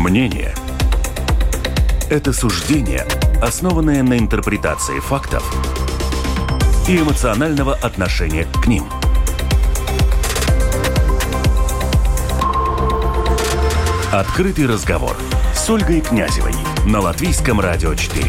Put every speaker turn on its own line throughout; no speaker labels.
Мнение – это суждение, основанное на интерпретации фактов и эмоционального отношения к ним. Открытый разговор с Ольгой Князевой на Латвийском радио 4.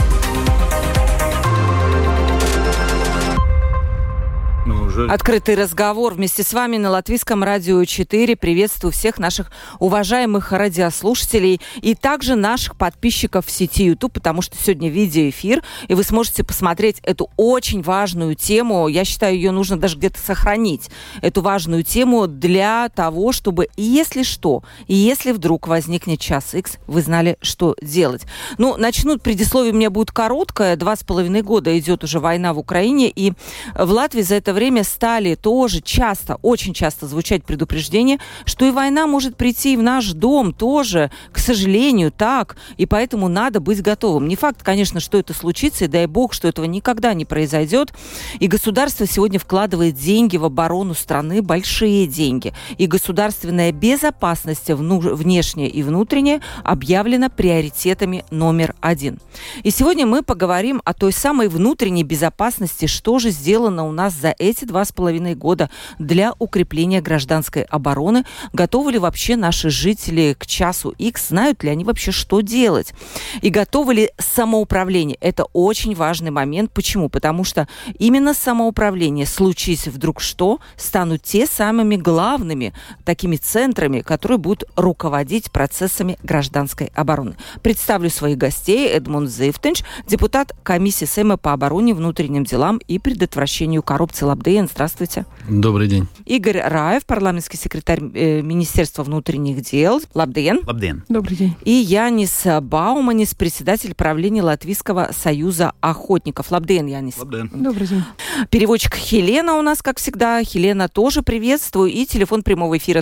Открытый разговор вместе с вами на Латвийском радио 4. Приветствую всех наших уважаемых радиослушателей и также наших подписчиков в сети YouTube, потому что сегодня видеоэфир, и вы сможете посмотреть эту очень важную тему. Я считаю, ее нужно даже где-то сохранить. Эту важную тему для того, чтобы, если что, и если вдруг возникнет час X, вы знали, что делать. Начну, предисловие у меня будет короткое. 2,5 года идет уже война в Украине, и в Латвии за это время стали тоже очень часто звучать предупреждения, что и война может прийти в наш дом тоже, к сожалению, так, и поэтому надо быть готовым. Не факт, конечно, что это случится, и дай бог, что этого никогда не произойдет. И государство сегодня вкладывает деньги в оборону страны, большие деньги. И государственная безопасность, внешняя и внутренняя, объявлена приоритетами номер 1. И сегодня мы поговорим о той самой внутренней безопасности, что же сделано у нас за эти 2,5 года для укрепления гражданской обороны. Готовы ли вообще наши жители к часу X? Знают ли они вообще, что делать? И готовы ли самоуправление? Это очень важный момент. Почему? Потому что именно самоуправление, случись вдруг что, станут те самыми главными такими центрами, которые будут руководить процессами гражданской обороны. Представлю своих гостей. Эдмунд Зифтинч, депутат комиссии Сейма по обороне, внутренним делам и предотвращению коррупции. Лабден, здравствуйте.
Добрый день.
Игорь Раев, парламентский секретарь Министерства внутренних дел. Лабден.
Лабден.
Добрый день. И Янис Бауманис, председатель правления Латвийского союза охотников. Лабден, Янис.
Лабден.
Добрый день. Переводчик Хелена у нас, как всегда. Хелена тоже приветствую. И телефон прямого эфира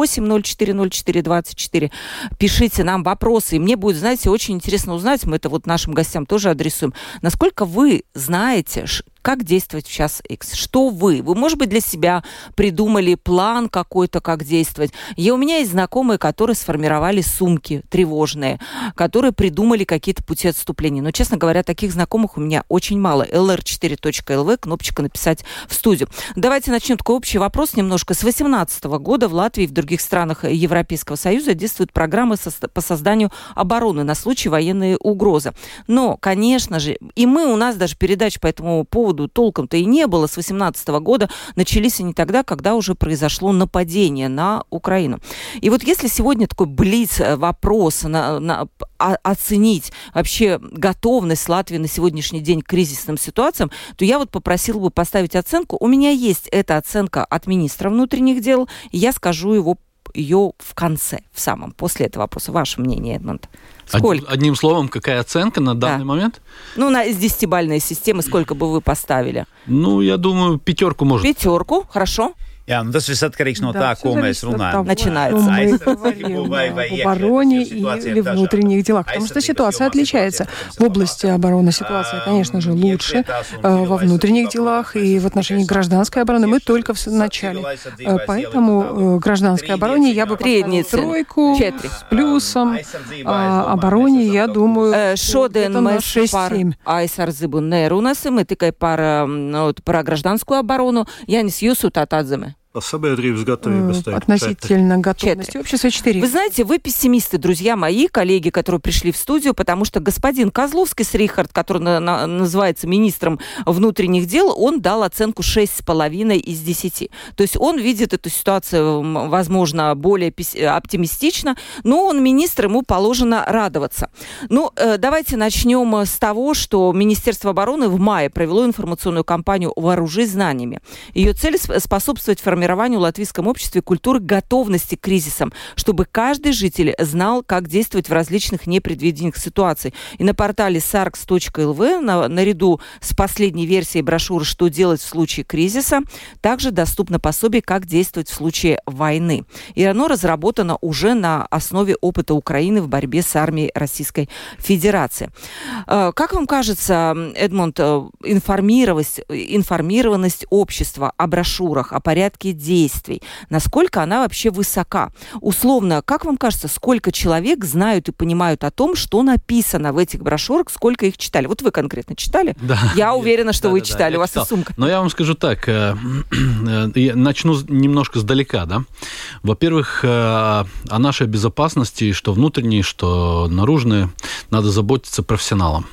28040424. Пишите нам вопросы. И мне будет, знаете, очень интересно узнать, мы это нашим гостям тоже адресуем, насколько вы знаете, как действовать в час X? Что вы? Вы, может быть, для себя придумали план какой-то, как действовать? У меня есть знакомые, которые сформировали сумки тревожные, которые придумали какие-то пути отступления. Но, честно говоря, таких знакомых у меня очень мало. lr4.lv, кнопочка «Написать в студию». Давайте начнем такой общий вопрос немножко. С 2018 года в Латвии и в других странах Европейского Союза действуют программы по созданию обороны на случай военной угрозы. Но, конечно же, и у нас даже передач по этому поводу толком-то и не было. С 2018 года начались они тогда, когда уже произошло нападение на Украину. И если сегодня такой блиц-вопрос оценить вообще готовность Латвии на сегодняшний день к кризисным ситуациям, то я попросила бы поставить оценку. У меня есть эта оценка от министра внутренних дел, и я скажу ее в конце, после этого вопроса. Ваше мнение, Эдмунд? Сколько?
Одним словом, какая оценка на данный момент?
Из 10-бальной системы сколько бы вы поставили?
Я думаю, 5 может.
5, хорошо.
Tas viss atkarīgs no tā, ko mēs runājam.
Начинается.
Мы говорим в обороне или внутренних делах, потому что ситуация отличается. В области обороны ситуация, конечно же, лучше. Во внутренних делах и в отношении гражданской обороны мы только в начале. Поэтому гражданской обороне я бы поставила 3 с плюсом. А обороне, я думаю, где-то на 6-7.
Aizsardzību nerunāsim, tikai par гражданскую оборону. Янис, jūsu atzīme.
Относительно готовности общества 4.
Вы знаете, вы пессимисты, друзья мои, коллеги, которые пришли в студию, потому что господин Козловский Рихард, который называется министром внутренних дел, он дал оценку 6,5 из 10. То есть он видит эту ситуацию, возможно, более оптимистично, но он министр, ему положено радоваться. Давайте начнем с того, что Министерство обороны в мае провело информационную кампанию «Вооружись знаниями». Ее цель – способствовать формированию в латвийском обществе культуры готовности к кризисам, чтобы каждый житель знал, как действовать в различных непредвиденных ситуациях. И на портале sargs.lv наряду с последней версией брошюры «Что делать в случае кризиса» также доступно пособие «Как действовать в случае войны». И оно разработано уже на основе опыта Украины в борьбе с армией Российской Федерации. Как вам кажется, Эдмунд, информированность общества о брошюрах, о порядке свободе действий. Насколько она вообще высока? Условно, как вам кажется, сколько человек знают и понимают о том, что написано в этих брошюрах, сколько их читали? Вот вы конкретно читали?
Да.
Я уверена, что вы читали, у вас и сумка.
Но я вам скажу так, начну немножко сдалека, да. Во-первых, о нашей безопасности, что внутренней, что наружной, надо заботиться профессионалам.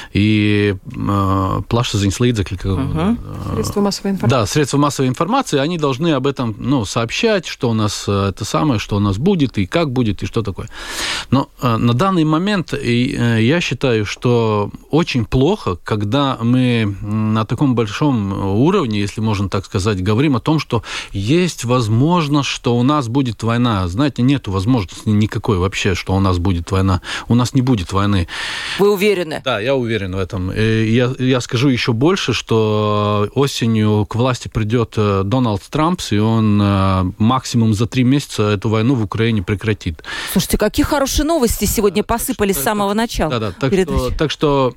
И плашезинс līdzekļi,
средства массовой информации.
Да, средства массовой информации, они должны об этом сообщать, что у нас это самое, что у нас будет, и как будет, и что такое. Но на данный момент я считаю, что очень плохо, когда мы на таком большом уровне, если можно так сказать, говорим о том, что есть возможность, что у нас будет война. Знаете, нет возможности никакой вообще, что у нас будет война. У нас не будет войны.
Вы уверены?
Да, я уверен в этом. Я скажу еще больше, что осенью к власти придет Дональд Трамп, и он максимум за 3 месяца эту войну в Украине прекратит.
Слушайте, какие хорошие новости сегодня посыпались с самого начала.
Да. Так что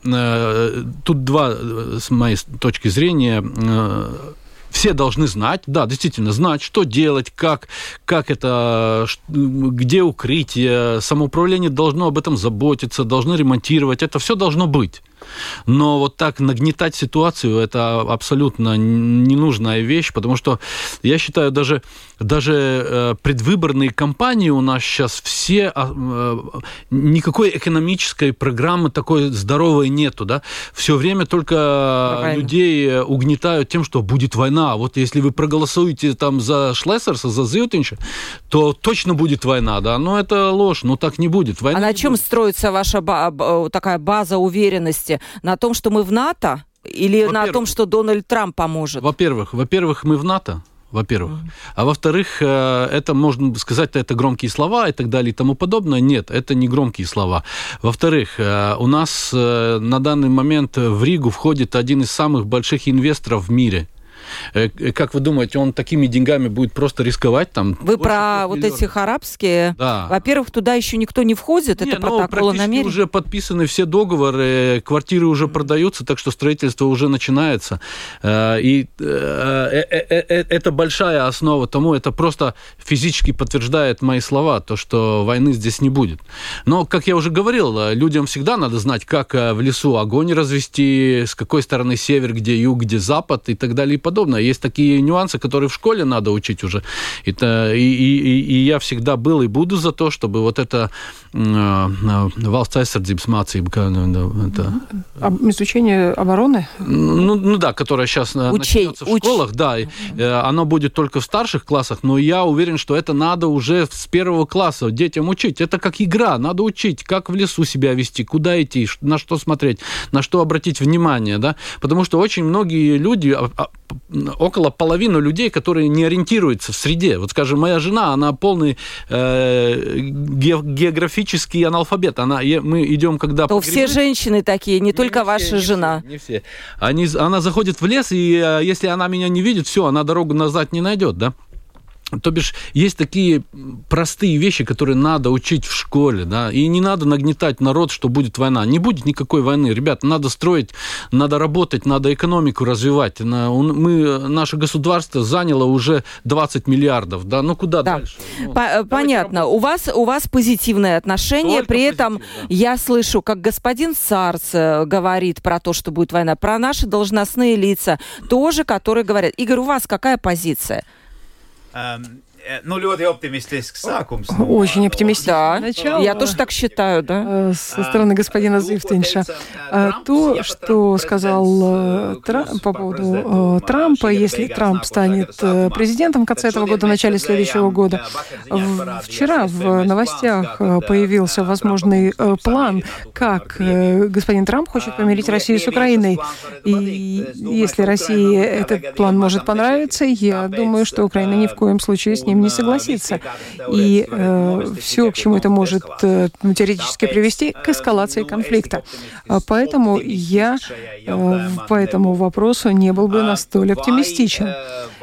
тут два, с моей точки зрения, все должны знать, да, действительно знать, что делать, как это, где укрытие, самоуправление должно об этом заботиться, должны ремонтировать, это все должно быть. Но вот так нагнетать ситуацию – это абсолютно ненужная вещь, потому что я считаю, даже предвыборные кампании у нас сейчас все, никакой экономической программы такой здоровой нету, да, все время только людей угнетают тем, что будет война. Вот если вы проголосуете там за Шлессерса, за Зютинша, то точно будет война, да, но это ложь, но так не будет. Война
на чем строится ваша такая база уверенности? На том, что мы в НАТО, или на том, что Дональд Трамп поможет?
Во-первых, мы в НАТО. А во-вторых, это, можно сказать, это громкие слова и так далее и тому подобное. Нет, это не громкие слова. Во-вторых, у нас на данный момент в Ригу входит один из самых больших инвесторов в мире. Как вы думаете, он такими деньгами будет просто рисковать там?
Вы про вот этих арабские?
Да.
Во-первых, туда еще никто не входит, это протокол намерений.
Уже подписаны все договоры, квартиры уже продаются, так что строительство уже начинается. И это большая основа тому, это просто физически подтверждает мои слова, то, что войны здесь не будет. Но, как я уже говорил, людям всегда надо знать, как в лесу огонь развести, с какой стороны север, где юг, где запад и так далее и подобное. Есть такие нюансы, которые в школе надо учить уже. И я всегда был и буду за то, чтобы вот это valsts aizsardzības mācība.
Изучение обороны?
Ну да, которое сейчас начнется в школах, да. Оно будет только в старших классах, но я уверен, что это надо уже с 1 класса детям учить. Это как игра, надо учить, как в лесу себя вести, куда идти, на что смотреть, на что обратить внимание, да. Потому что очень многие люди, около половины людей, которые не ориентируются в среде. Вот, скажем, моя жена, она полный географический аналфабет. Мы идем, когда...
То все женщины такие, не только ваша жена.
Не все. Она заходит в лес, и если она меня не видит, все, она дорогу назад не найдет, да? То бишь, есть такие простые вещи, которые надо учить в школе, да, и не надо нагнетать народ, что будет война. Не будет никакой войны, ребята, надо строить, надо работать, надо экономику развивать. Наше государство заняло уже 20 миллиардов, да, ну куда дальше?
Понятно, у вас позитивное отношение,
только
при этом
да.
Я слышу, как господин Сарц говорит про то, что будет война, про наши должностные лица тоже, которые говорят. Игорь, у вас какая позиция?
Ļoti оптимистический сакумс.
Очень оптимистичное начало.
Я тоже так считаю, да.
Со стороны господина Зивтинша. То, что сказал по поводу Трампа, если Трамп станет президентом в конце этого года, в начале следующего года. Вчера в новостях появился возможный план, как господин Трамп хочет помирить Россию с Украиной. И если России этот план может понравиться, я думаю, что Украина ни в коем случае с ним ним не согласиться. И все, к чему это может теоретически привести, к эскалации конфликта. Поэтому я по этому вопросу не был бы настолько оптимистичен.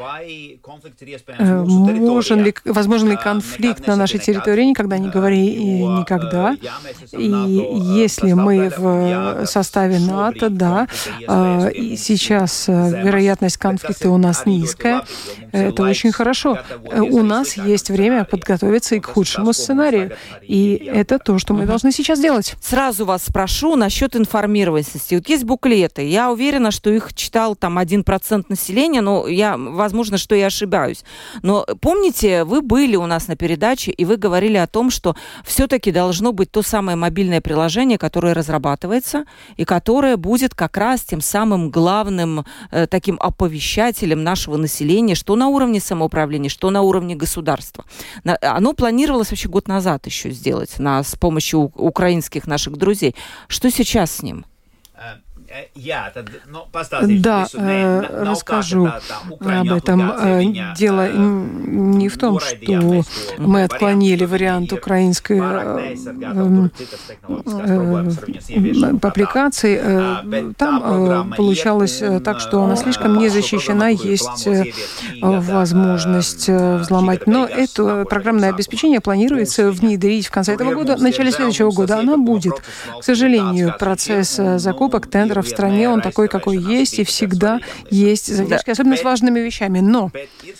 Возможен ли конфликт на нашей территории? Никогда не говори и никогда. И если мы в составе НАТО, да, и сейчас вероятность конфликта у нас низкая, это очень хорошо. У нас есть время подготовиться и к худшему сценарию. И это то, что мы должны сейчас делать.
Сразу вас спрошу насчет информированности. Вот есть буклеты. Я уверена, что их читал там 1% населения, но возможно, что я ошибаюсь. Но помните, вы были у нас на передаче, и вы говорили о том, что все-таки должно быть то самое мобильное приложение, которое разрабатывается, и которое будет как раз тем самым главным таким оповещателем нашего населения, что на уровне самоуправления, что на уровне государства. Оно планировалось вообще год назад еще сделать с помощью украинских наших друзей. Что сейчас с ним?
Да, расскажу об этом. Дело не в том, что мы отклонили вариант украинской аппликации. Там получалось так, что она слишком не защищена, есть возможность взломать. Но это программное обеспечение планируется внедрить в конце этого года, в начале следующего года. Она будет. К сожалению, процесс закупок, тендеров в стране, он такой, какой есть, и всегда есть задержки, особенно с важными вещами. Но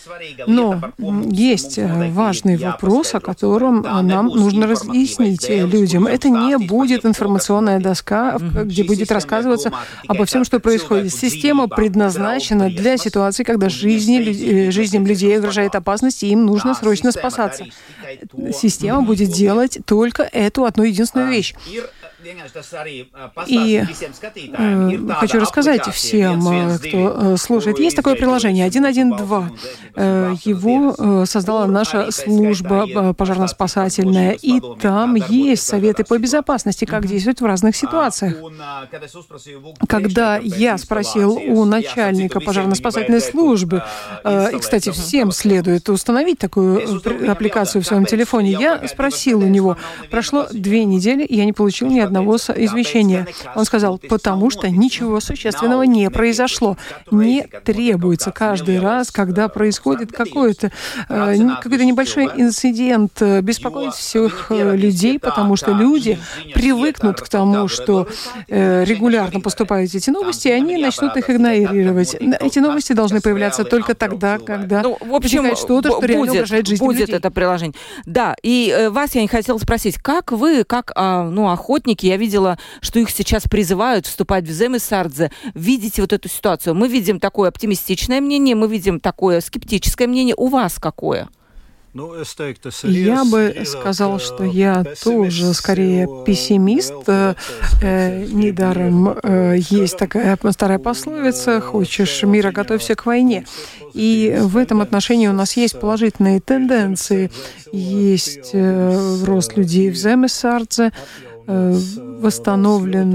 есть важный вопрос, о котором нам нужно разъяснить людям. Это не будет информационная доска, где будет рассказываться обо всем, что происходит. Система предназначена для ситуации, когда жизням людей угрожает опасность, и им нужно срочно спасаться. Система будет делать только эту одну единственную вещь. И хочу рассказать всем, кто слушает. Есть такое приложение 112. Его создала наша служба пожарно-спасательная. И там есть советы по безопасности, как действовать в разных ситуациях. Когда я спросил у начальника пожарно-спасательной службы, и, кстати, всем следует установить такую аппликацию в своем телефоне, я спросил у него, прошло 2 недели, и я не получил ни одного извещения. Он сказал, потому что ничего существенного не произошло. Не требуется каждый раз, когда происходит какой-то небольшой инцидент, беспокоить всех людей, потому что люди привыкнут к тому, что регулярно поступают эти новости, и они начнут их игнорировать. Эти новости должны появляться только тогда, когда возникает что-то, что реально угрожает жизни людей.
Будет это приложение. Да, и вас я хотела спросить, как вы, как охотники, я видела, что их сейчас призывают вступать в Земесардзе. Видите вот эту ситуацию? Мы видим такое оптимистичное мнение, мы видим такое скептическое мнение. У вас какое?
Я бы сказал, что я тоже скорее пессимист. Недаром есть такая старая пословица «Хочешь мира, готовься к войне». И в этом отношении у нас есть положительные тенденции. Есть рост людей в Земесардзе, восстановлен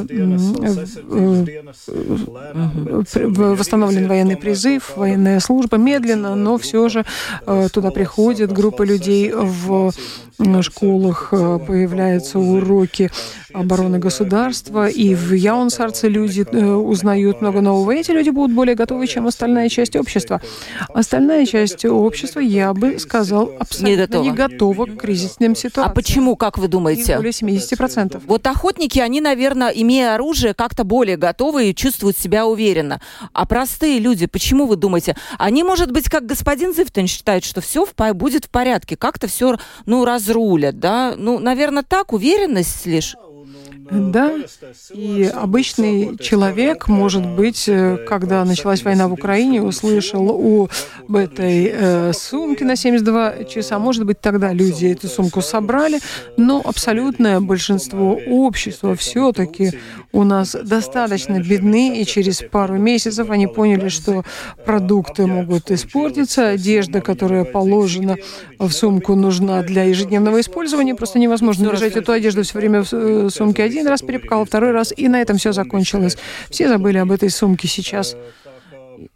военный призыв, военная служба. Медленно, но все же туда приходят группы людей в школах, появляются уроки обороны государства, и в Яунсардзе люди узнают много нового. И эти люди будут более готовы, чем остальная часть общества. Остальная часть общества, я бы сказал, абсолютно не готова к кризисным ситуациям.
А почему, как вы думаете?
И более 70%.
Вот охотники, они, наверное, имея оружие, как-то более готовы и чувствуют себя уверенно. А простые люди, почему вы думаете? Они, может быть, как господин Зифтин считают, что все будет в порядке, как-то все, разрулят, да? Наверное, так, уверенность лишь.
Да, и обычный человек, может быть, когда началась война в Украине, услышал об этой сумке на 72 часа. Может быть, тогда люди эту сумку собрали, но абсолютное большинство общества все-таки у нас достаточно бедны, и через пару месяцев они поняли, что продукты могут испортиться, одежда, которая положена в сумку, нужна для ежедневного использования. Просто невозможно держать эту одежду все время в сумке. Один раз перепаковал, второй раз, и на этом все закончилось. Все забыли об этой сумке сейчас.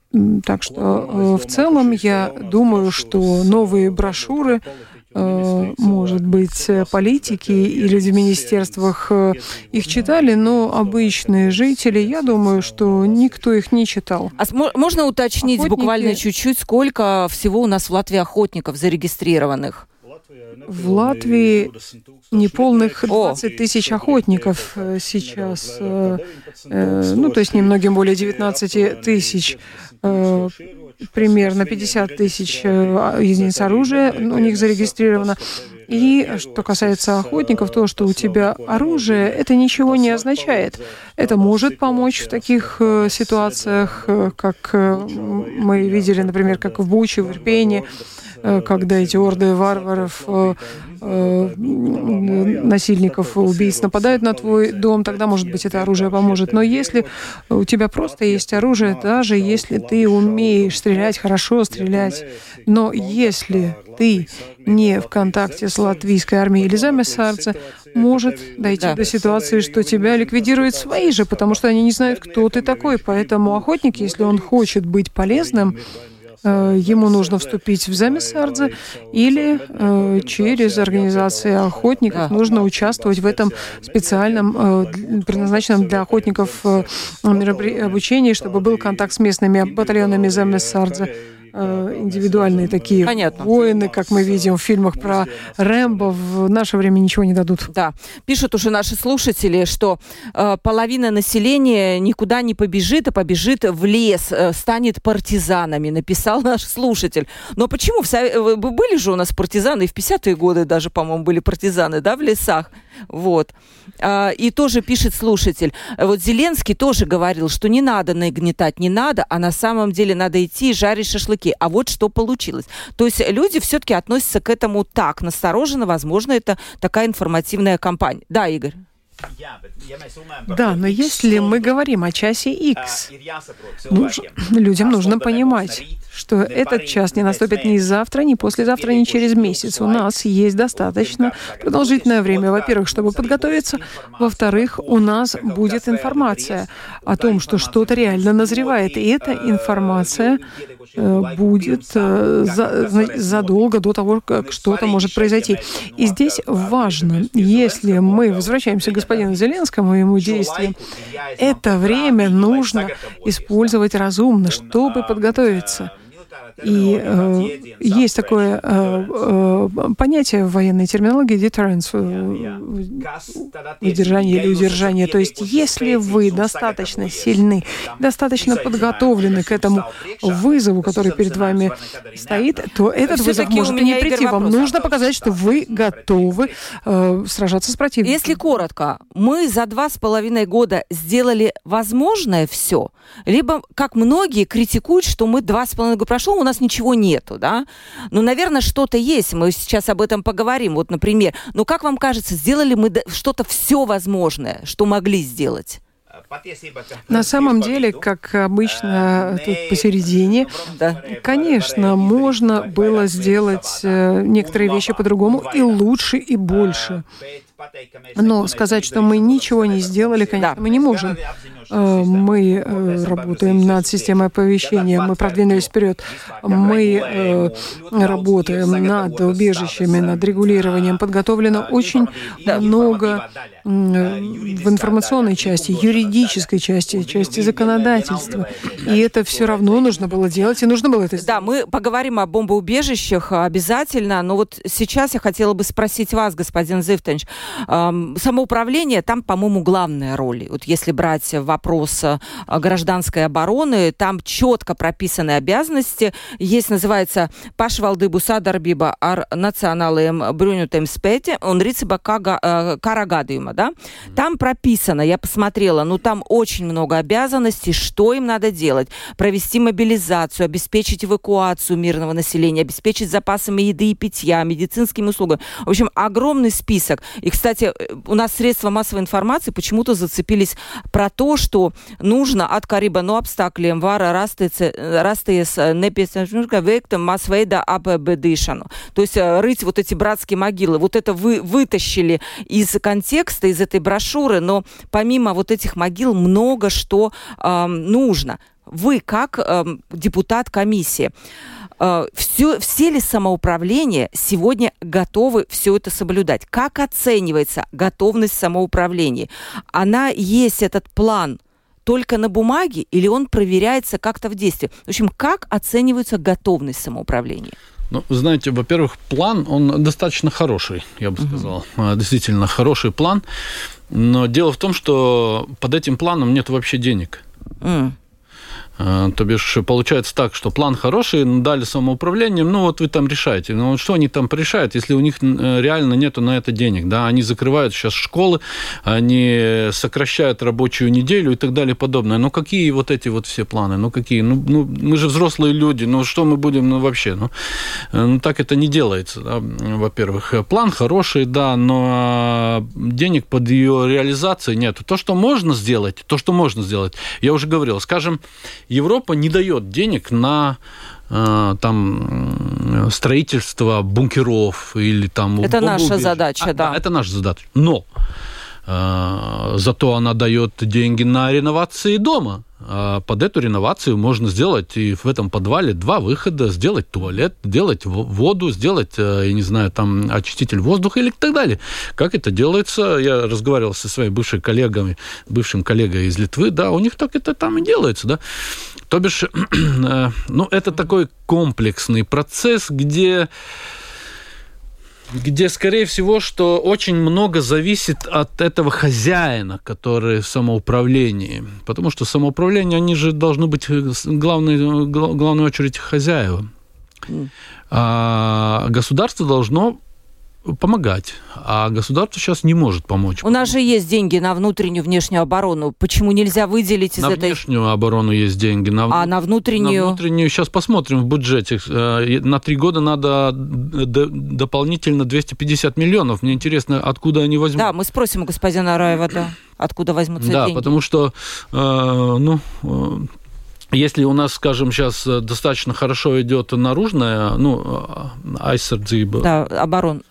Так что в целом я думаю, что новые брошюры, может быть, политики и люди в министерствах их читали, но обычные жители, я думаю, что никто их не читал.
А можно уточнить буквально чуть-чуть, сколько всего у нас в Латвии охотников зарегистрированных?
В Латвии неполных 20 тысяч охотников сейчас, то есть немногим более 19 тысяч. Примерно 50 тысяч единиц оружия у них зарегистрировано. И что касается охотников, то, что у тебя оружие, это ничего не означает. Это может помочь в таких ситуациях, как мы видели, например, как в Буче, в Ирпене, когда эти орды варваров, насильников, убийц нападают на твой дом, тогда, может быть, это оружие поможет. Но если у тебя просто есть оружие, даже если ты умеешь стрелять, хорошо стрелять, но если ты не в контакте с латвийской армией или Земесардзе, может дойти до ситуации, что тебя ликвидируют свои же, потому что они не знают, кто ты такой. Поэтому охотник, если он хочет быть полезным, ему нужно вступить в Земесардзе или через организации охотников нужно участвовать в этом специальном, предназначенном для охотников обучении, чтобы был контакт с местными батальонами Земесардзе. Индивидуальные такие воины, как мы видим в фильмах про Рэмбо, в наше время ничего не дадут.
Да. Пишут уже наши слушатели, что половина населения никуда не побежит, а побежит в лес, станет партизанами, написал наш слушатель. Но почему? Были же у нас партизаны, и в 50-е годы даже, по-моему, были партизаны, да, в лесах. Вот. И тоже пишет слушатель. Вот Зеленский тоже говорил, что не надо нагнетать, не надо, а на самом деле надо идти и жарить шашлыки. А вот что получилось. То есть люди все-таки относятся к этому так настороженно. Возможно, это такая информативная кампания. Да, Игорь?
Да, но если мы говорим о часе X, людям нужно понимать, что этот час не наступит ни завтра, ни послезавтра, ни через месяц. У нас есть достаточно продолжительное время, во-первых, чтобы подготовиться, во-вторых, у нас будет информация о том, что что-то реально назревает, и эта информация будет задолго до того, как что-то может произойти. И здесь важно, если мы возвращаемся к господину Зеленскому и ему действиям, это время нужно использовать разумно, чтобы подготовиться. И есть такое понятие в военной терминологии deterrence, выдержание или удержание. То есть, если вы достаточно сильны, достаточно подготовлены к этому вызову, который перед вами стоит, то этот вызов может и не прийти. Вам нужно показать, что вы готовы сражаться с противником.
Если коротко, мы за 2,5 года сделали возможное все, либо, как многие критикуют, что мы 2,5 года прошло, у нас ничего нету, да? Ну, наверное, что-то есть, мы сейчас об этом поговорим. Вот, например, ну, как вам кажется, сделали мы что-то все возможное, что могли сделать?
На самом деле, как обычно, тут посередине, конечно, можно было сделать некоторые вещи по-другому и лучше, и больше. Но сказать, что мы ничего не сделали, конечно, мы не можем. Мы работаем над системой оповещения, мы продвинулись вперед, мы работаем над убежищами, над регулированием. Подготовлено очень много в информационной части, юридической части, части законодательства. И это все равно нужно было делать, и нужно было это сделать.
Да, мы поговорим о бомбоубежищах обязательно, но вот сейчас я хотела бы спросить вас, господин Зифтович, самоуправление, там, по-моему, главная роль. Вот если брать вопрос гражданской обороны, там четко прописаны обязанности. Есть, называется, «Пашвалдыбуса дарбиба ар националием брюнютем спете, он рицеба карагадиума», да? Там прописано, я посмотрела, ну там очень много обязанностей, что им надо делать. Провести мобилизацию, обеспечить эвакуацию мирного населения, обеспечить запасами еды и питья, медицинскими услугами. В общем, огромный список. И, кстати, у нас средства массовой информации почему-то зацепились про то, что что нужно откарība no apstākļiem var rasties nepieciešamība veikt masveida apbedīšanu. То есть рыть вот эти братские могилы. Вот это вы вытащили из контекста, из этой брошюры, но помимо вот этих могил много что нужно. Вы, как депутат комиссии, все ли самоуправления сегодня готовы все это соблюдать? Как оценивается готовность самоуправления? Она есть, этот план, только на бумаге или он проверяется как-то в действии? В общем, как оценивается готовность самоуправления?
Ну, знаете, во-первых, план, он достаточно хороший, я бы сказал. Действительно хороший план. Но дело в том, что под этим планом нет вообще денег. То бишь, получается так, что план хороший, дали самоуправление, ну вот вы там решаете. Но вот что они там решают, если у них реально нету на это денег? Да? Они закрывают сейчас школы, они сокращают рабочую неделю и так далее и подобное. Ну какие вот эти вот все планы? Ну какие? Ну мы же взрослые люди, ну что мы будем вообще? Ну так это не делается, да? Во-первых. План хороший, да, но денег под ее реализацией нету. То, что можно сделать, я уже говорил, скажем, Европа не дает денег на там строительство бункеров или там...
Это наша задача, да.
Это наша задача. Но зато она дает деньги на реновации дома. Под эту реновацию можно сделать и в этом подвале 2 выхода, сделать туалет, сделать воду, сделать, я не знаю, там очиститель воздуха или так далее. Как это делается? Я разговаривал со своими бывшим коллегой из Литвы, да, у них так это там и делается, да. То бишь, ну, это такой комплексный процесс, где, скорее всего, что очень много зависит от этого хозяина, который в самоуправлении. Потому что самоуправление, они же должны быть в главную очередь хозяева. А государство должно помогать. А государство сейчас не может помочь.
У нас же есть деньги на внутреннюю, внешнюю оборону. Почему нельзя выделить из этой...
На внешнюю оборону есть деньги.
А на внутреннюю?
На внутреннюю сейчас посмотрим в бюджете. На 3 года надо дополнительно 250 миллионов. Мне интересно, откуда они возьмут.
Да, мы спросим у господина Араева, да, откуда возьмутся деньги.
Да, потому что, если у нас, скажем, сейчас достаточно хорошо идет наружная, aizsardzība.
Да, оборона.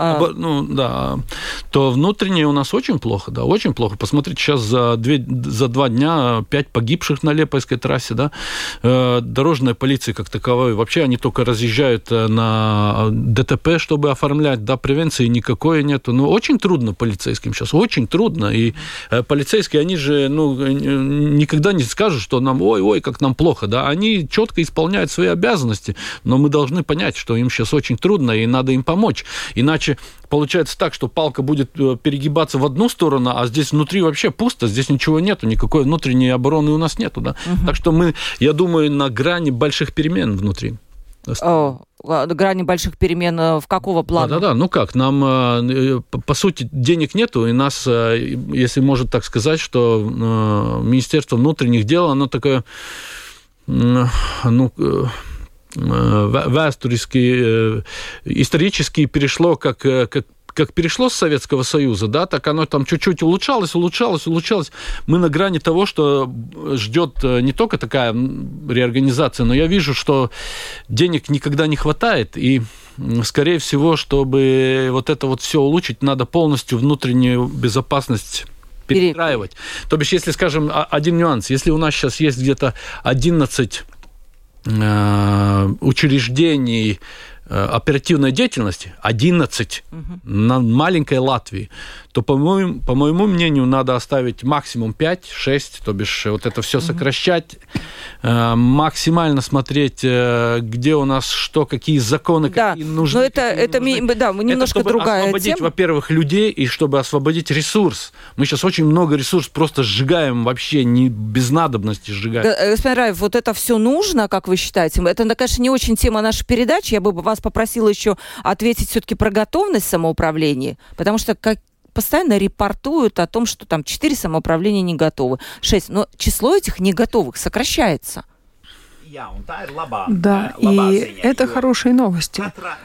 То внутренняя у нас очень плохо, да, очень плохо. Посмотрите, сейчас за 2 дня 5 погибших на Лепойской трассе, да. Дорожная полиция как таковая, вообще они только разъезжают на ДТП, чтобы оформлять, да, превенции никакой нету. Ну, очень трудно полицейским сейчас, очень трудно. И полицейские, они же, никогда не скажут, что нам, ой, как нам плохо. Да, они четко исполняют свои обязанности, но мы должны понять, что им сейчас очень трудно, и надо им помочь. Иначе получается так, что палка будет перегибаться в одну сторону, а здесь внутри вообще пусто, здесь ничего нету, никакой внутренней обороны у нас нету. Да? Так что мы, я думаю, на грани больших перемен внутри.
Грани больших перемен в какого плана?
Да. Ну как, нам, по сути, денег нету, и нас, если можно так сказать, что Министерство внутренних дел, оно такое... исторически перешло, как перешло с Советского Союза, да, так оно там чуть-чуть улучшалось. Мы на грани того, что ждет не только такая реорганизация, но я вижу, что денег никогда не хватает, и, скорее всего, чтобы вот это вот все улучшить, надо полностью внутреннюю безопасность перестраивать. То бишь, если, скажем, один нюанс, если у нас сейчас есть где-то 11 учреждений оперативной деятельности, 11 на маленькой Латвии, то, по моему мнению, надо оставить максимум 5-6, то бишь вот это все сокращать, максимально смотреть, где у нас что, какие законы, какие нужны.
Но это немножко другая тема.
Освободить, во-первых, людей, и чтобы освободить ресурс. Мы сейчас очень много ресурсов просто сжигаем, вообще не без надобности сжигаем.
Господин Раев, вот это все нужно, как вы считаете? Это, конечно, не очень тема нашей передачи. Я бы вас попросила еще ответить все-таки про готовность самоуправления, потому что постоянно репортуют о том, что там 4 самоуправления не готовы, 6, но число этих не готовых сокращается.
Да, и это хорошие новости,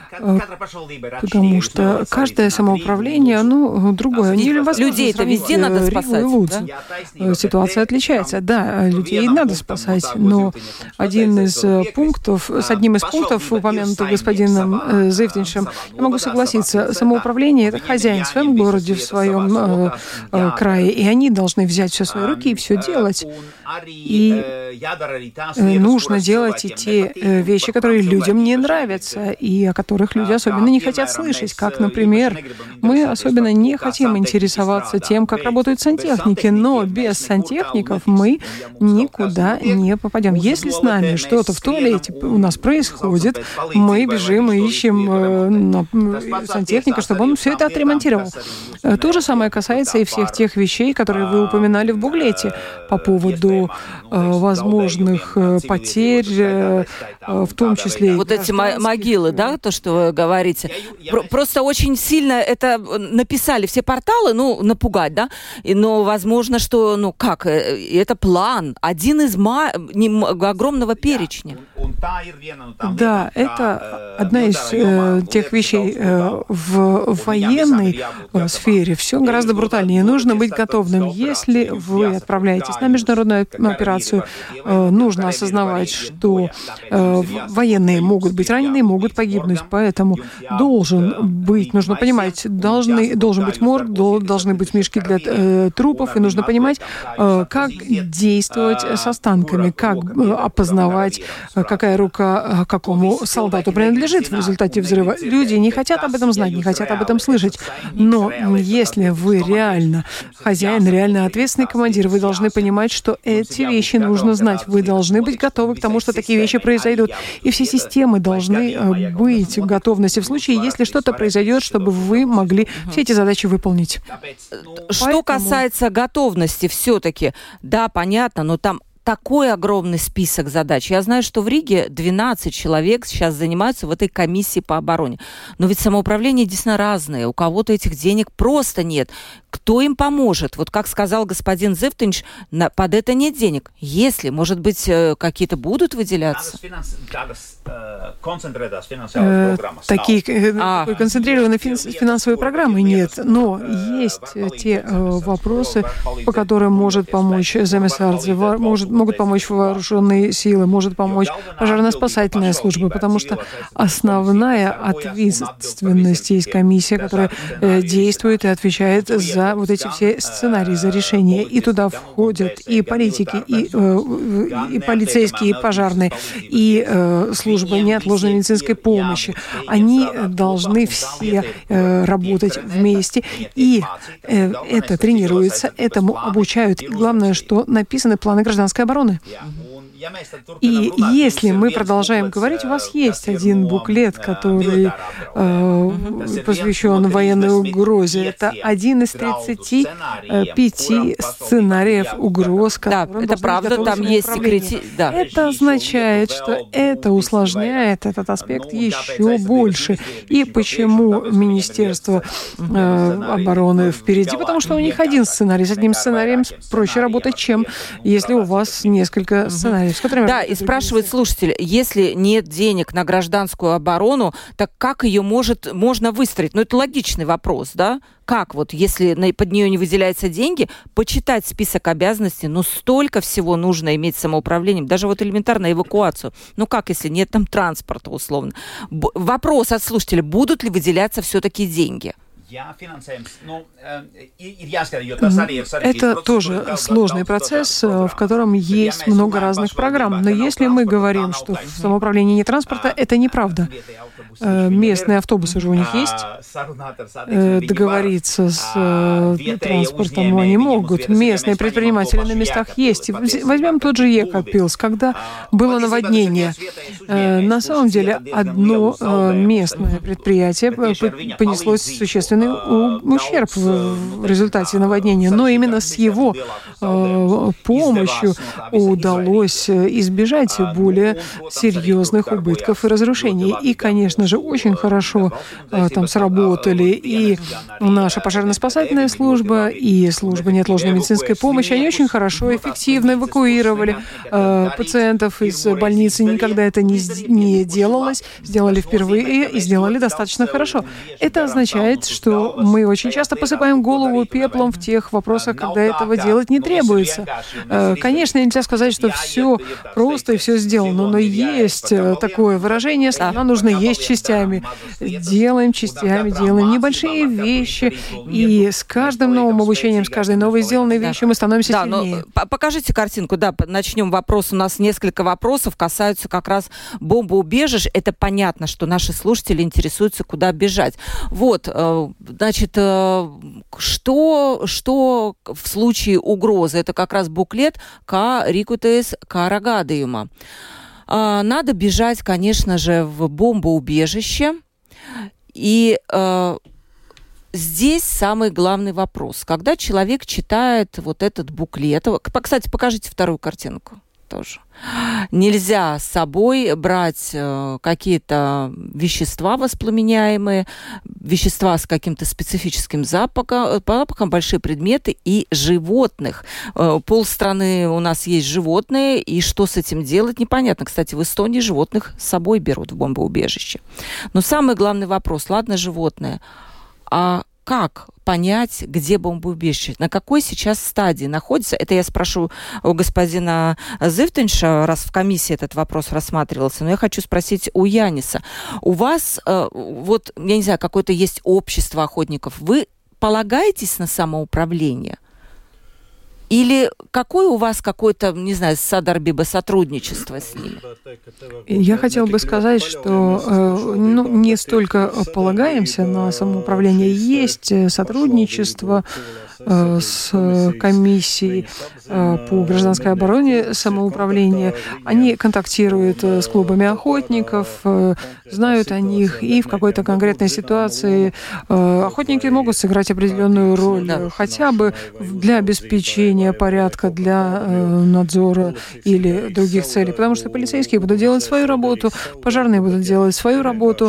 потому что каждое самоуправление, другое.
Людей-то везде надо спасать,
да? Ситуация отличается. Да, людей надо спасать, но одним из пунктов, упомянутых господином Зефтиншем, я могу согласиться. Самоуправление — это хозяин в своем городе, в своем крае, и они должны взять все в свои руки и все делать. И нужно делать и те вещи, которые людям не нравятся, и о которых люди особенно не хотят слышать. Как, например, мы особенно не хотим интересоваться тем, как работают сантехники, но без сантехников мы никуда не попадем. Если с нами что-то в туалете у нас происходит, мы бежим и ищем сантехника, чтобы он все это отремонтировал. То же самое касается и всех тех вещей, которые вы упоминали в буклете по поводу возможных потерь, в том числе...
Вот эти могилы, да, то, что вы говорите. Просто очень сильно это написали все порталы, напугать, да, но возможно, что, это план, один из огромного перечня.
Да, это одна из тех вещей в военной сфере. Все гораздо брутальнее. Нужно быть готовым. Если вы отправляетесь на международную операцию, нужно осознавать, что военные могут быть ранены, могут погибнуть. Поэтому нужно понимать, должен быть морг, должны быть мешки для трупов, и нужно понимать, как действовать с останками, как опознавать, какая рука какому солдату принадлежит в результате взрыва. Люди не хотят об этом знать, не хотят об этом слышать. Но если вы реально хозяин, реально ответственный командир, вы должны понимать, что эти вещи нужно знать. Вы должны быть готовы к тому, что такие вещи произойдут. И все системы должны быть в готовности в случае, если что-то произойдет, чтобы вы могли все эти задачи выполнить.
Что касается готовности, все-таки, да, понятно, но там такой огромный список задач. Я знаю, что в Риге 12 человек сейчас занимаются в этой комиссии по обороне. Но ведь самоуправление действительно разное. У кого-то этих денег просто нет. Кто им поможет? Вот как сказал господин Зефтинш, под это нет денег. Если, может быть, какие-то будут выделяться?
Такой концентрированной финансовой программы нет. Но есть те вопросы, по которым может помочь ЗМСАРДЗ, могут помочь вооруженные силы, может помочь пожарно-спасательная служба, потому что основная ответственность есть комиссия, которая действует и отвечает за вот эти все сценарии, за решения. И туда входят и политики, и полицейские, и пожарные, и службы неотложной медицинской помощи. Они должны все работать вместе, и это тренируется, этому обучают. И главное, что написаны планы гражданской обороны. И если мы продолжаем говорить, у вас есть один буклет, который посвящен военной угрозе. Это один из 35 сценариев угроз,
да, это правда, там есть да.
Это означает, что это усложняет этот аспект еще больше. И почему Министерство обороны впереди? Потому что у них один сценарий. С одним сценарием проще работать, чем если у вас несколько сценариев.
Да, и спрашивает слушатель, если нет денег на гражданскую оборону, так как ее можно выстроить? Это логичный вопрос, да? Как если под нее не выделяются деньги, почитать список обязанностей, столько всего нужно иметь самоуправлением, даже элементарно эвакуацию. Как, если нет там транспорта, условно? Вопрос от слушателя, будут ли выделяться все-таки деньги?
Это тоже сложный процесс, в котором есть много разных программ. Но если мы говорим, что в самоуправлении нет транспорта, это неправда. Местные автобусы же у них есть. Договориться с транспортом они могут. Местные предприниматели на местах есть. Возьмем тот же Екапилс, когда было наводнение. На самом деле, одно местное предприятие понесло существенные серьезный ущерб в результате наводнения, но именно с его помощью удалось избежать более серьезных убытков и разрушений. И, конечно же, очень хорошо там сработали и наша пожарно-спасательная служба, и служба неотложной медицинской помощи. Они очень хорошо, эффективно эвакуировали пациентов из больницы. Никогда это не делалось. Сделали впервые и сделали достаточно хорошо. Это означает, что мы очень часто посыпаем голову пеплом в тех вопросах, когда этого делать не требуется. Конечно, нельзя сказать, что все просто и все сделано, но есть такое выражение, нам нужно есть частями. Делаем частями, делаем небольшие вещи, и с каждым новым обучением, с каждой новой сделанной вещью мы становимся сильнее.
Покажите картинку, начнем вопрос. У нас несколько вопросов касаются как раз бомбоубежищ. Это понятно, что наши слушатели интересуются, куда бежать. Вот, значит, что в случае угрозы? Это как раз буклет «Ка рикутес ка рагадиума». Надо бежать, конечно же, в бомбоубежище. И здесь самый главный вопрос. Когда человек читает вот этот буклет... Кстати, покажите вторую картинку тоже. Нельзя с собой брать какие-то вещества воспламеняемые, вещества с каким-то специфическим запахом, большие предметы и животных. Полстраны у нас есть животные, и что с этим делать, непонятно. Кстати, в Эстонии животных с собой берут в бомбоубежище. Но самый главный вопрос, ладно, животные, а как понять, где бомбоубежище? На какой сейчас стадии находится? Это я спрошу у господина Зывтенша, раз в комиссии этот вопрос рассматривался, но я хочу спросить у Яниса. У вас, вот, я не знаю, какое-то есть общество охотников. Вы полагаетесь на самоуправление? Или какое у вас какое-то, не знаю, сотрудничество с ними?
Я хотела бы сказать, что не столько полагаемся на самоуправление. Есть сотрудничество с комиссией по гражданской обороне самоуправления. Они контактируют с клубами охотников, знают о них, и в какой-то конкретной ситуации охотники могут сыграть определенную роль, хотя бы для обеспечения порядка, для надзора или других целей. Потому что полицейские будут делать свою работу, пожарные будут делать свою работу.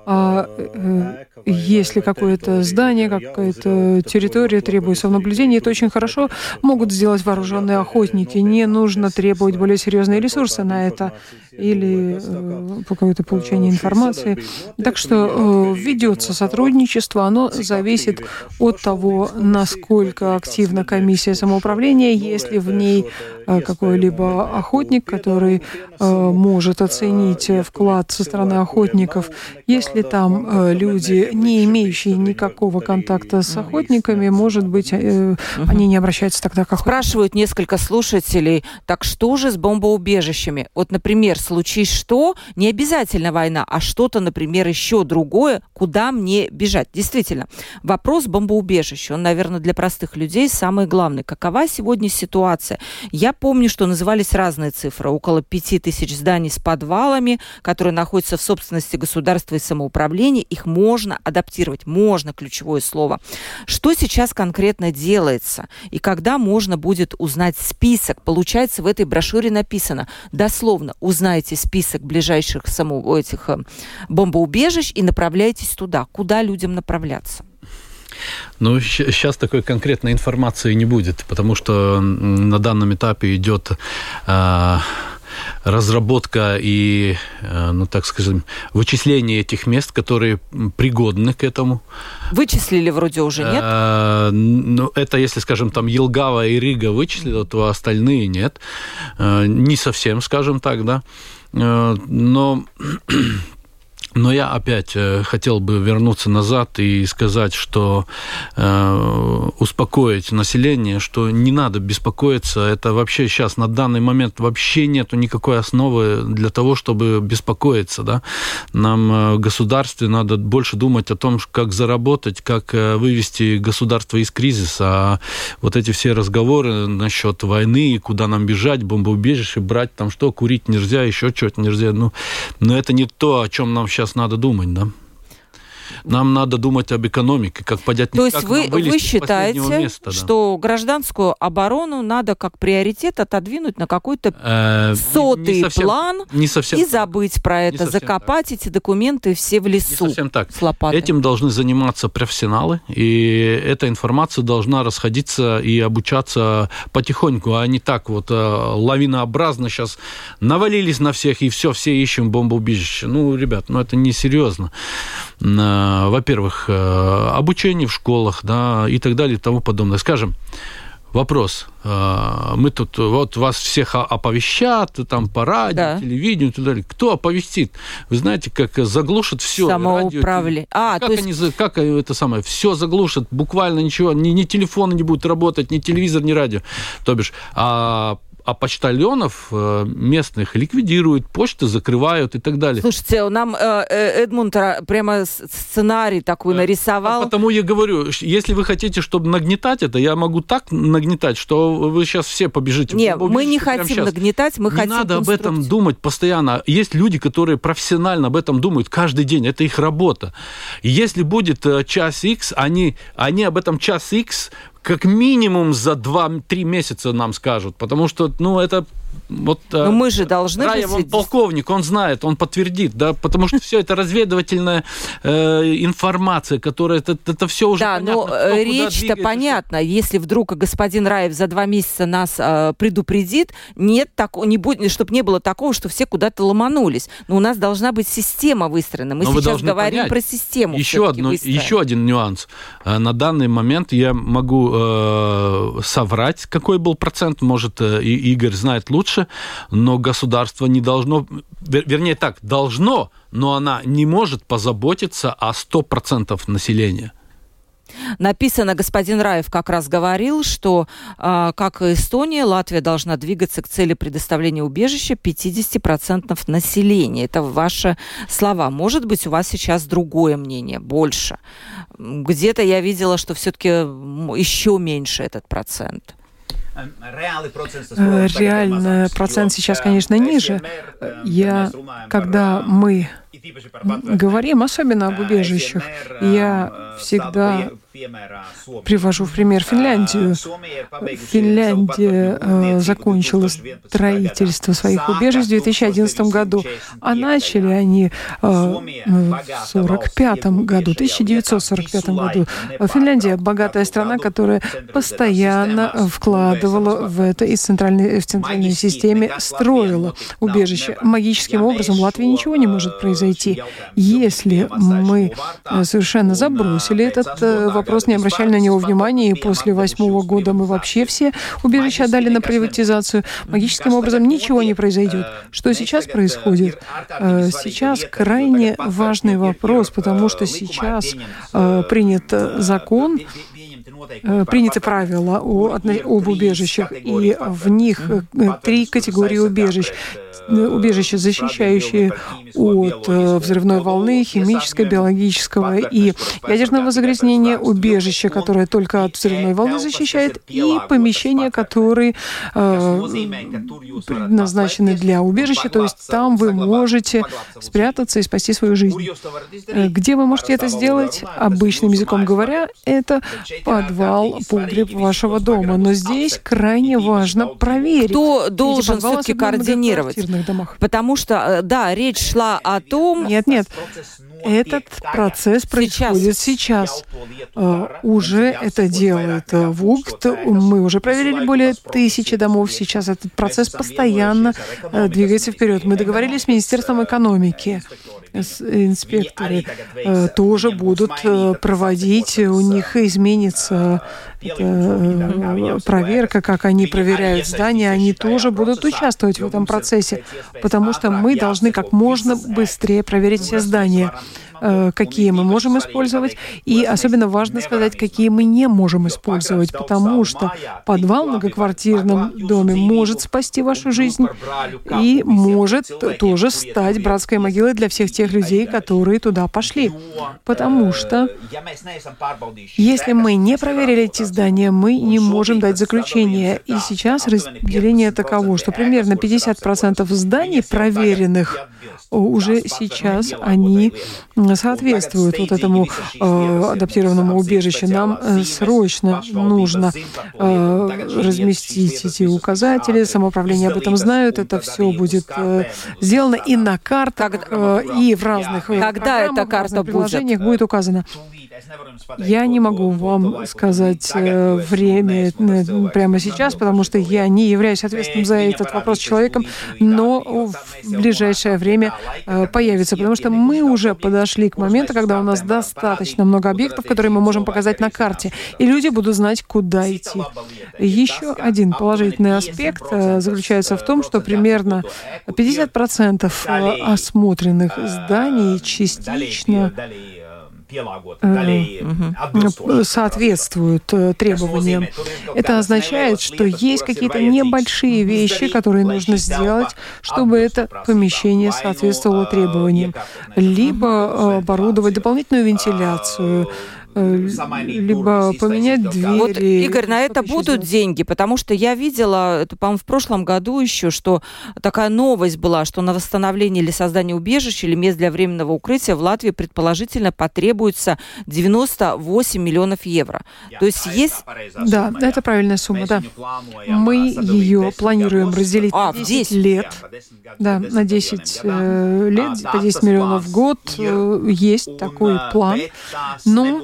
Если какое-то здание, какая-то территория требуется в наблюдении, это очень хорошо могут сделать вооруженные охотники. Не нужно требовать более серьезные ресурсы на это или по какое-то получение информации. Так что ведется сотрудничество, оно зависит от того, насколько активна комиссия самоуправления, если в ней какой-либо охотник, который может оценить вклад со стороны охотников. Если там люди, не имеющие никакого контакта с охотниками, может быть, они не обращаются тогда к охотникам.
Спрашивают несколько слушателей, так что же с бомбоубежищами? Вот, например, случись что, не обязательно война, а что-то, например, еще другое, куда мне бежать? Действительно, вопрос бомбоубежища, он, наверное, для простых людей самый главный. Какова сегодня ситуация? Я помню, что назывались разные цифры. Около 5000 зданий с подвалами, которые находятся в собственности государства и самоуправления. Их можно адаптировать. Можно, ключевое слово. Что сейчас конкретно делается? И когда можно будет узнать список? Получается, в этой брошюре написано, дословно, узнайте список ближайших этих бомбоубежищ и направляйтесь туда. Куда людям направляться?
Ну, сейчас такой конкретной информации не будет, потому что на данном этапе идет разработка и, ну, так скажем, вычисление этих мест, которые пригодны к этому.
Вычислили вроде уже, нет?
Ну, это, если, скажем, там Елгава и Рига вычислили, то остальные нет. Не совсем, скажем так, да. Но я опять хотел бы вернуться назад и сказать, что успокоить население, что не надо беспокоиться. Это вообще сейчас на данный момент вообще нету никакой основы для того, чтобы беспокоиться. Да? Нам в государстве надо больше думать о том, как заработать, как вывести государство из кризиса. А вот эти все разговоры насчет войны, куда нам бежать, бомбоубежище брать, там что, курить нельзя, еще что-то нельзя. Но это не то, о чем нам сейчас надо думать, да? Нам надо думать об экономике, как поднять.
То есть вы считаете, что гражданскую оборону надо как приоритет отодвинуть на какой-то сотый план и забыть про это, закопать эти документы все в лесу?
Не совсем так.
С лопатой.
Этим должны заниматься профессионалы, и эта информация должна расходиться и обучаться потихоньку, а не так вот лавинообразно сейчас навалились на всех, и все ищем бомбоубежище. Ребят, это несерьезно. Во-первых, обучение в школах, да, и так далее, и тому подобное. Скажем, вопрос. Мы тут вас всех оповещат, там по радио, телевидению и так далее. Кто оповестит? Вы знаете, как заглушат все.
Самоуправление.
Как это самое? Все заглушат, буквально ничего, ни телефоны не будут работать, ни телевизор, ни радио. То бишь, а почтальонов местных ликвидируют, почты закрывают и так далее.
Слушайте, нам Эдмунд прямо сценарий такой нарисовал.
Потому я говорю, если вы хотите, чтобы нагнетать это, я могу так нагнетать, что вы сейчас все побежите.
Нет, мы не хотим нагнетать, мы хотим.
Не надо об этом думать постоянно. Есть люди, которые профессионально об этом думают каждый день. Это их работа. И если будет час X, они об этом час X как минимум за 2-3 месяца нам скажут, потому что, это...
Но мы же должны
быть... он полковник, он знает, он подтвердит, да, потому что все это разведывательная информация, которая... Это все уже понятно.
Да, но речь-то понятна. Если вдруг господин Раев за 2 месяца нас предупредит, не будет, чтобы не было такого, что все куда-то ломанулись. Но у нас должна быть система выстроена. Мы сейчас говорим про систему.
Еще один нюанс. На данный момент я могу соврать, какой был процент, может, Игорь знает лучше, но государство не должно, вернее так, должно, но она не может позаботиться о 100% населения.
Написано, господин Раев как раз говорил, что, как и Эстония, Латвия должна двигаться к цели предоставления убежища 50% населения. Это ваши слова. Может быть, у вас сейчас другое мнение, больше. Где-то я видела, что все-таки еще меньше этот процент.
Реальный процент сейчас, конечно, ниже. Когда мы говорим особенно об убежищах, я всегда привожу в пример Финляндию. Финляндия закончила строительство своих убежищ в 2011 году, а начали они в 1945 году. Финляндия — богатая страна, которая постоянно вкладывала в это и в центральной системе строила убежище. Магическим образом в Латвии ничего не может произойти. Если мы совершенно забросили этот вопрос, не обращали на него внимания, и после 2008 года мы вообще все убежища отдали на приватизацию, магическим образом ничего не произойдет. Что сейчас происходит? Сейчас крайне важный вопрос, потому что сейчас принят закон, приняты правила об убежищах, и в них 3 категории убежищ. Убежища, защищающие от взрывной волны, химического, биологического и ядерного загрязнения, убежища, которое только от взрывной волны защищает, и помещения, которые предназначены для убежища, то есть там вы можете спрятаться и спасти свою жизнь. Где вы можете это сделать? Обычным языком говоря, это подвал, погреб вашего дома. Но здесь крайне важно проверить.
Кто должен все-таки координировать? Потому что, да, речь шла о том...
Нет. Этот процесс происходит сейчас. Уже это делает ВУКТ. Мы уже проверили более 1000 домов. Сейчас этот процесс постоянно двигается вперед. Мы договорились с Министерством экономики. Инспекторы тоже будут проводить, у них изменится проверка, как они проверяют здания, они тоже будут участвовать в этом процессе, потому что мы должны как можно быстрее проверить все здания, какие мы можем использовать, и особенно важно сказать, какие мы не можем использовать, потому что подвал в многоквартирном доме может спасти вашу жизнь и может тоже стать братской могилой для всех тех людей, которые туда пошли. Потому что если мы не проверили эти здания мы не можем дать заключение. И сейчас разделение таково, что примерно 50% зданий, проверенных уже сейчас, они соответствуют вот этому адаптированному убежищу. Нам срочно нужно разместить эти указатели, самоуправление об этом знают, это все будет сделано и на картах, и в разных приложениях будет указано. Я не могу вам сказать время прямо сейчас, потому что я не являюсь ответственным за этот вопрос человеком, но в ближайшее время появится, потому что мы уже подошли к моменту, когда у нас достаточно много объектов, которые мы можем показать на карте, и люди будут знать, куда идти. Еще один положительный аспект заключается в том, что примерно 50% осмотренных зданий частично соответствуют требованиям. Это означает, что есть какие-то небольшие вещи, которые нужно сделать, чтобы это помещение соответствовало требованиям. Либо оборудовать дополнительную вентиляцию, либо поменять двери.
Вот, Игорь, на это будут деньги, потому что я видела, это, по-моему, в прошлом году еще, что такая новость была, что на восстановление или создание убежища или мест для временного укрытия в Латвии предположительно потребуется 98 миллионов евро. То есть есть...
Да, это правильная сумма, да. Мы ее планируем разделить на 10 лет. Да, на 10 лет, по 10 миллионов в год. Есть такой план. Но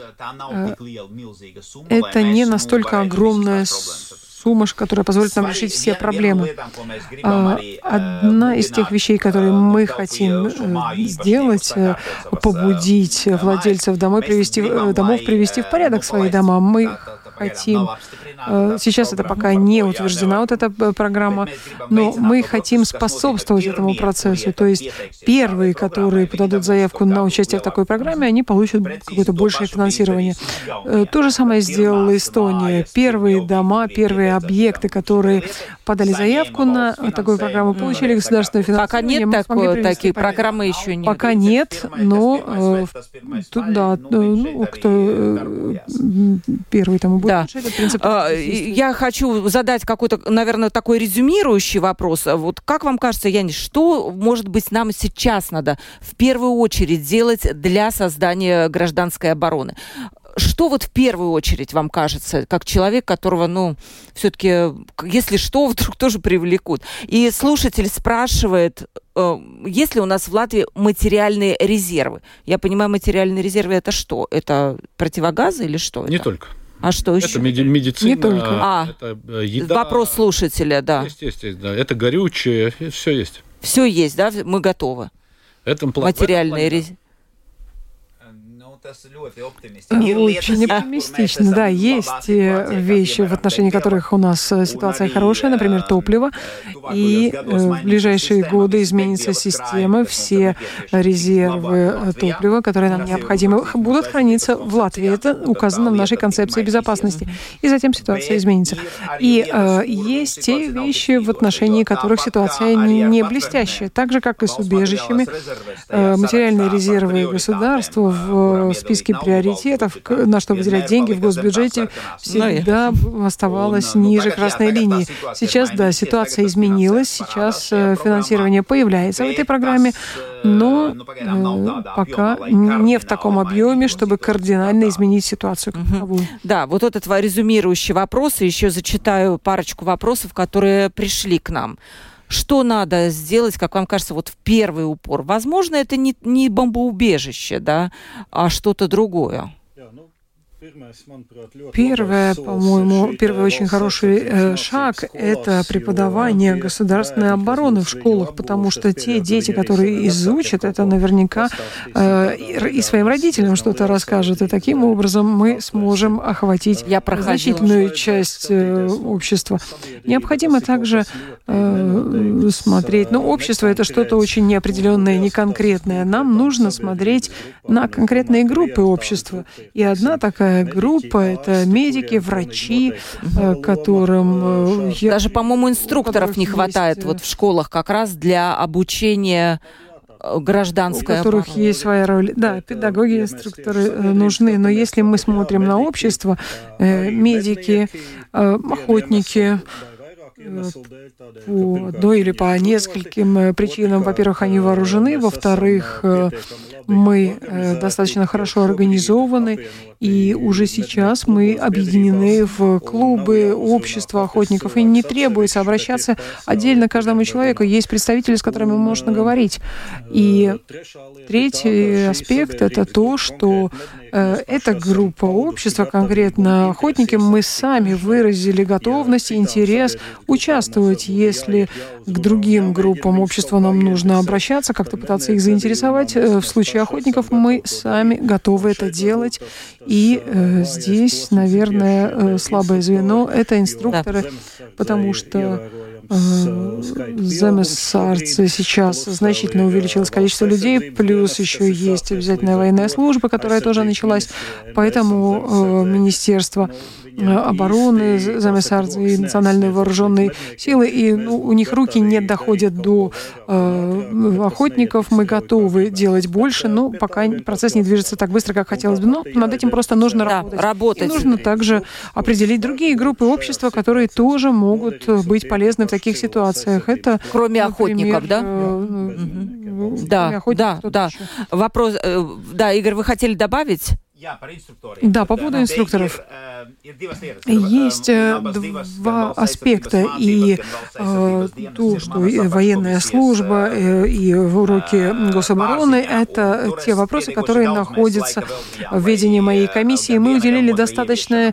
это не настолько огромная сумма, которая позволит нам решить все проблемы. Одна из тех вещей, которые мы хотим сделать, побудить владельцев домов привести в порядок свои дома. Мы хотим, сейчас это пока не утверждена, вот эта программа, но мы хотим способствовать этому процессу. То есть первые, которые подадут заявку на участие в такой программе, они получат какое-то большее финансирование. То же самое сделала Эстония. Первые дома, первые объекты, которые подали заявку на такую программу, получили государственное финансирование.
Пока нет такой программы еще нет.
Пока нет, но тут, да, кто первый там будет.
Да. Я хочу задать какой-то, наверное, такой резюмирующий вопрос. Вот как вам кажется, Янис, что, может быть, нам сейчас надо в первую очередь делать для создания гражданской обороны? Что вот в первую очередь вам кажется, как человек, которого, все-таки, если что, вдруг тоже привлекут? И слушатель спрашивает, есть ли у нас в Латвии материальные резервы? Я понимаю, материальные резервы — это что? Это противогазы или что?
Не только.
А что еще?
Это медицина,
не только.
Это еда.
Вопрос слушателя, да.
Есть, да. Это горючее, все есть.
Все есть, да? Мы готовы. Материальные резервы.
Очень оптимистично, да. Есть вещи, в отношении которых у нас ситуация хорошая, например, топливо. И в ближайшие годы изменится система. Все резервы топлива, которые нам необходимы, будут храниться в Латвии. Это указано в нашей концепции безопасности. И затем ситуация изменится. И есть те вещи, в отношении которых ситуация не блестящая. Так же, как и с убежищами. Материальные резервы государства в списке приоритетов, на что выделять деньги в госбюджете, всегда оставалось ниже красной линии. Сейчас, да, ситуация изменилась, сейчас финансирование появляется в этой программе, но пока не в таком объеме, чтобы кардинально изменить ситуацию.
Да, вот этот резюмирующий вопрос, и еще зачитаю парочку вопросов, которые пришли к нам. Что надо сделать, как вам кажется, вот в первый упор? Возможно, это не бомбоубежище, да, а что-то другое.
Первый очень хороший шаг — это преподавание государственной обороны в школах, потому что те дети, которые изучат это, наверняка и своим родителям что-то расскажут, и таким образом мы сможем охватить значительную часть общества. Необходимо также смотреть, общество — это что-то очень неопределенное, неконкретное. Нам нужно смотреть на конкретные группы общества. И одна такая группа — это медики, врачи, которым...
Даже, по-моему, инструкторов не хватает вот в школах как раз для обучения гражданская оборона.
У которых есть своя роль. Да, педагоги, инструкторы нужны, но если мы смотрим на общество, медики, охотники, по одной или по нескольким причинам. Во-первых, они вооружены, во-вторых, мы достаточно хорошо организованы, и уже сейчас мы объединены в клубы, общества охотников, и не требуется обращаться отдельно к каждому человеку. Есть представители, с которыми можно говорить. И третий аспект — это то, что эта группа общества, конкретно охотники, мы сами выразили готовность и интерес участвовать. Если к другим группам общества нам нужно обращаться, как-то пытаться их заинтересовать, в случае охотников мы сами готовы это делать. И здесь, наверное, слабое звено — это инструкторы, потому что Земесарцы сейчас значительно увеличилось количество людей, плюс еще есть обязательная военная служба, которая тоже началась, поэтому Министерство обороны, Земесарцы и национальные вооруженные силы, и у них руки не доходят до охотников, мы готовы делать больше, но пока процесс не движется так быстро, как хотелось бы, но над этим просто нужно работать. И нужно также определить другие группы общества, которые тоже могут быть полезны в таких ситуациях. Это,
кроме охотников, да? Да. Вопрос, да, Игорь, вы хотели добавить?
Да, по поводу инструкторов. Есть два аспекта. И то, что военная служба и уроки гособороны — это те вопросы, которые находятся в ведении моей комиссии. Мы уделили достаточно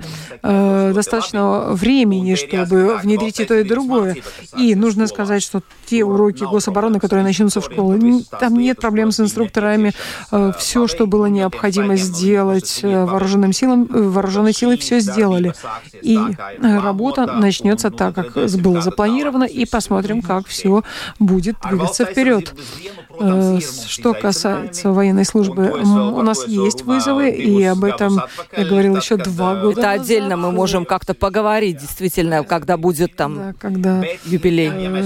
времени, чтобы внедрить и то, и другое. И нужно сказать, что те уроки гособороны, которые начнутся в школе, там нет проблем с инструкторами. Все, что было необходимо сделать вооруженные силы, все сделали. И работа начнется так, как было запланировано, и посмотрим, как все будет двигаться вперед. Что касается военной службы, у нас есть вызовы, и об этом я говорила еще 2 года
назад. Это отдельно мы можем как-то поговорить, действительно, когда будет там юбилей.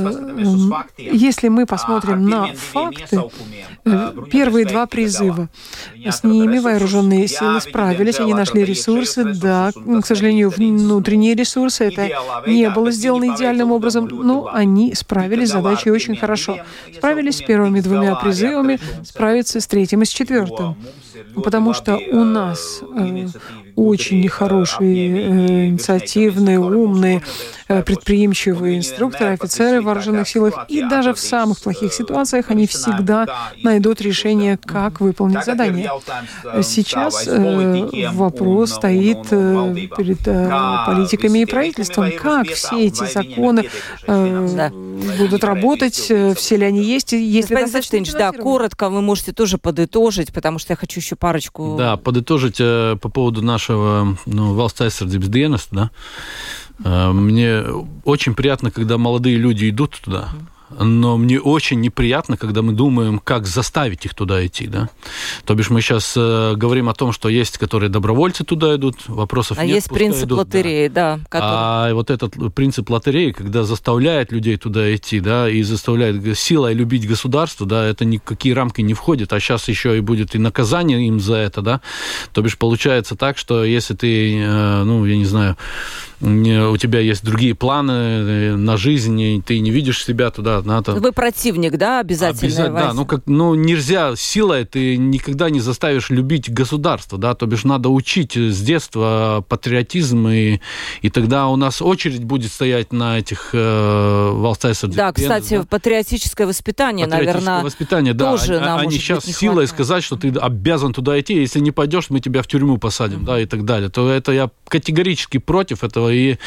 Если мы посмотрим на факты, первые 2 призыва, с ними вооруженные силы справились, они нашли ресурсы, да, к сожалению, внутренние ресурсы, это не было сделано идеальным образом, но они справились с задачей очень хорошо. Справились с первыми 2 призывами, справиться с 3-м и с 4-м. Потому что у нас очень хорошие, инициативные, умные, предприимчивые инструкторы, офицеры в вооруженных силах, и даже в самых плохих ситуациях они всегда найдут решение, как выполнить задание. Сейчас вопрос стоит перед политиками и правительством, как все эти законы будут работать, все ли они есть, есть ли достаточно
финансирования. Да, коротко вы можете тоже подытожить, потому что я хочу еще парочку...
Да, подытожить по поводу нашего valsts aizsardzības dienesta, да. Мне очень приятно, когда молодые люди идут туда. Но мне очень неприятно, когда мы думаем, как заставить их туда идти, да. То бишь мы сейчас говорим о том, что есть, которые добровольцы туда идут, вопросов нет.
А есть принцип лотереи, да.
А вот этот принцип лотереи, когда заставляет людей туда идти, да, и заставляет силой любить государство, да, это никакие рамки не входит, а сейчас еще и будет и наказание им за это, да. То бишь получается так, что если ты, я не знаю, у тебя есть другие планы на жизнь, и ты не видишь себя туда, надо...
Вы противник, да, обязательно?
Да, нельзя силой, ты никогда не заставишь любить государство, да, то бишь надо учить с детства патриотизм, и тогда у нас очередь будет стоять на этих valsts aizsardzības.
Да, кстати, патриотическое воспитание, наверное, тоже нам
они сейчас силой сказать, что ты обязан туда идти, если не пойдешь, мы тебя в тюрьму посадим, да, и так далее. То это я категорически против этого, и,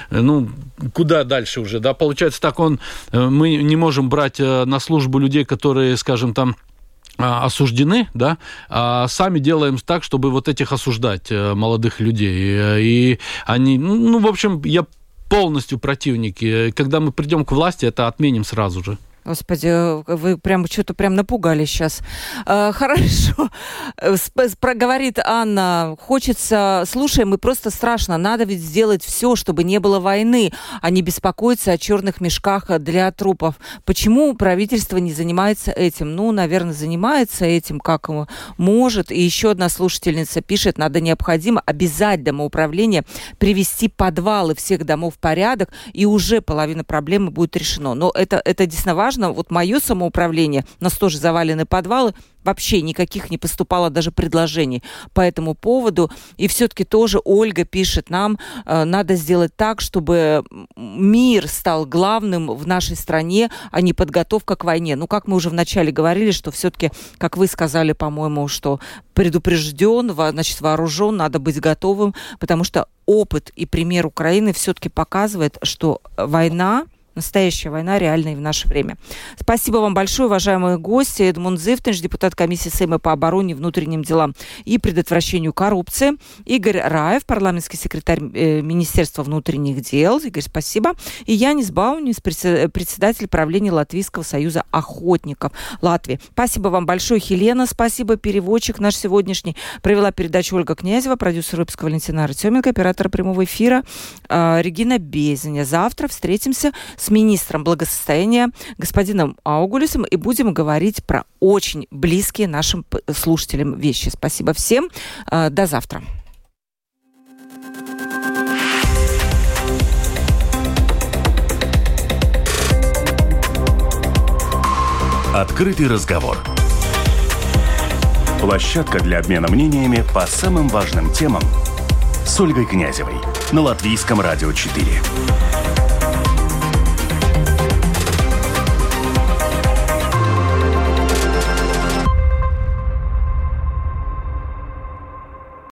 куда дальше уже, да, получается так, мы не можем брать на службу людей, которые, скажем, там, осуждены, да, а сами делаем так, чтобы вот этих осуждать молодых людей. И они, в общем, я полностью противник. Когда мы придем к власти, это отменим сразу же.
Господи, вы прям что-то прям напугали сейчас. Хорошо. Говорит Анна, хочется, слушаем, и просто страшно. Надо ведь сделать все, чтобы не было войны, а не беспокоиться о черных мешках для трупов. Почему правительство не занимается этим? Ну, наверное, занимается этим, как может. И еще одна слушательница пишет, необходимо обязать домоуправление привести подвалы всех домов в порядок, и уже половина проблемы будет решена. Но это действительно важно. Вот мое самоуправление, у нас тоже завалены подвалы, вообще никаких не поступало даже предложений по этому поводу. И все-таки тоже Ольга пишет нам, надо сделать так, чтобы мир стал главным в нашей стране, а не подготовка к войне. Ну, как мы уже вначале говорили, что все-таки, как вы сказали, по-моему, что предупрежден, значит, вооружен, надо быть готовым, потому что опыт и пример Украины все-таки показывает, что война, настоящая война реальная и в наше время. Спасибо вам большое, уважаемые гости. Эдмунд Зифтинш, депутат комиссии Сейма по обороне, внутренним делам и предотвращению коррупции. Игорь Раев, парламентский секретарь Министерства внутренних дел. Игорь, спасибо. И Янис Баунис, председатель правления Латвийского союза охотников Латвии. Спасибо вам большое, Хелена. Спасибо, переводчик наш сегодняшний. Провела передачу Ольга Князева, продюсер выпуска Валентина Артеменко, оператор прямого эфира Регина Безеня. Завтра встретимся с министром благосостояния господином Аугулисом и будем говорить про очень близкие нашим слушателям вещи. Спасибо всем. До завтра.
Открытый разговор. Площадка для обмена мнениями по самым важным темам с Ольгой Князевой на Латвийском радио 4.